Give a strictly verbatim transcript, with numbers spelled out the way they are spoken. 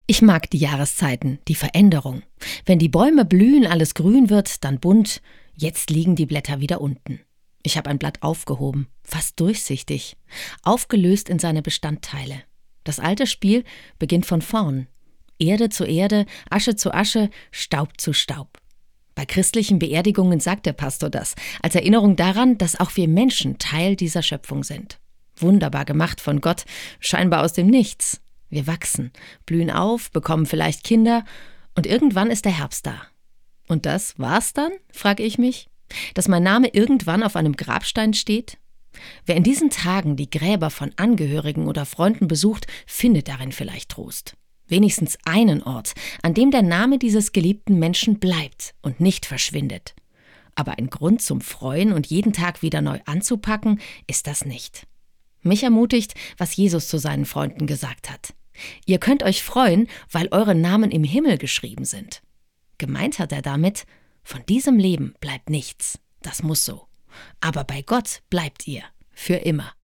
Ich mag die Jahreszeiten, die Veränderung. Wenn die Bäume blühen, alles grün wird, dann bunt. Jetzt liegen die Blätter wieder unten. Ich habe ein Blatt aufgehoben, fast durchsichtig, aufgelöst in seine Bestandteile. Das alte Spiel beginnt von vorn. Erde zu Erde, Asche zu Asche, Staub zu Staub. Bei christlichen Beerdigungen sagt der Pastor das, als Erinnerung daran, dass auch wir Menschen Teil dieser Schöpfung sind. Wunderbar gemacht von Gott, scheinbar aus dem Nichts. Wir wachsen, blühen auf, bekommen vielleicht Kinder und irgendwann ist der Herbst da. Und das war's dann, frage ich mich? Dass mein Name irgendwann auf einem Grabstein steht? Wer in diesen Tagen die Gräber von Angehörigen oder Freunden besucht, findet darin vielleicht Trost. Wenigstens einen Ort, an dem der Name dieses geliebten Menschen bleibt und nicht verschwindet. Aber ein Grund zum Freuen und jeden Tag wieder neu anzupacken, ist das nicht. Mich ermutigt, was Jesus zu seinen Freunden gesagt hat. Ihr könnt euch freuen, weil eure Namen im Himmel geschrieben sind. Gemeint hat er damit, von diesem Leben bleibt nichts. Das muss so. Aber bei Gott bleibt ihr. Für immer.